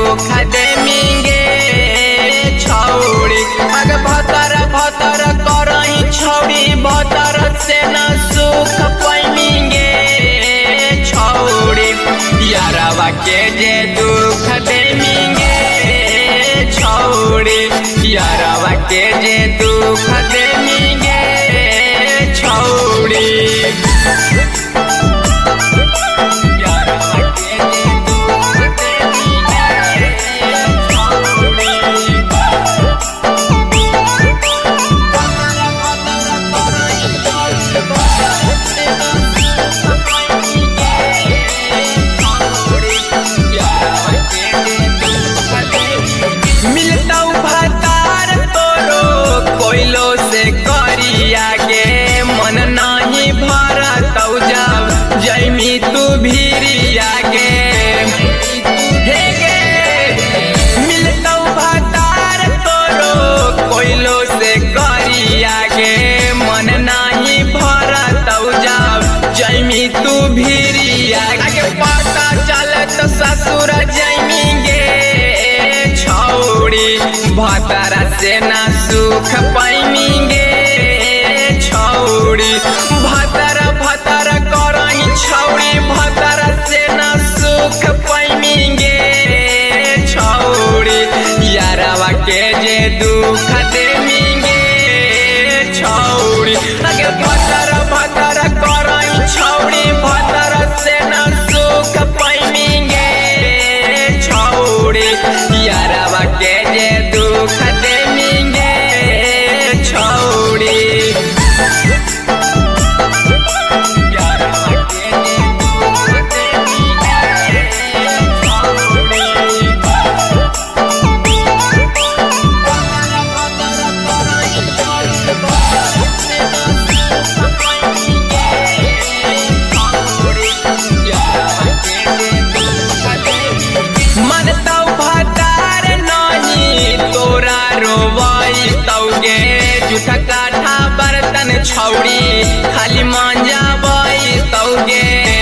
दुख देमिंगे छौड़ी। अग भतर भतर करही छौड़ी भतर से न सुख पैमिंगे छौड़ी। यारवा के जे दुख देमिंगे छौड़ी। यारवा के जे दुख देमिंगे छौड़ी। जैमी तू भीरिया गे हे गे मिलतौ भतार तोरो कोइलो से करिया गे मन नाही भरतौ जाब जैमी तू भीरिया गे। पता चलत ससुर जैमी गे छौड़ी भतारा से ना सुख पैमी गे छौड़ी। भतर भतर करही छौड़ी भतर से न सुख पैमिंगे छौड़ी। यारवा के जे दुख देमिंगे छौड़ी। अगे भतर भतर करही छौड़ी भतर से न सुख पैमिंगे छौड़ी। यारवा के जे दुख देमिंगे छौड़ी। जूठा काठा बर्तन छौड़ी खाली मांजा बई तौगे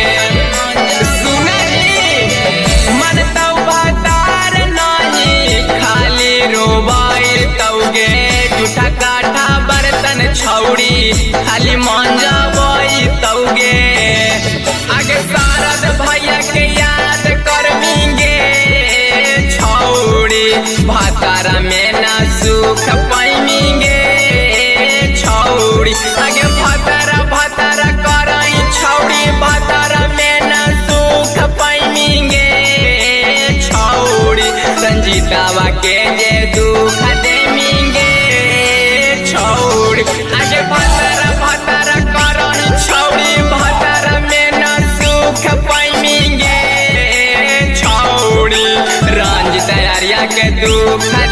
सुनही मन तौ भतार नहीं खाली रोबाई तौगे। जूठा काठा बर्तन छौड़ी खाली मांजा बई तौगे। आगे शारद भैया के याद करमिंगे छौड़ी भतारा में ना सुख पैमिंगे छौड़ी। आगे भतर भतर करही छौड़ी भतर में न सुख पैमिंगे छौड़ी। संजीतावा के जे दुख देमिंगे छौड़ी। आगे भतर भतर करही छौड़ी भतर में न सुख पैमिंगे छौड़ी। रंजित यारिया के दुख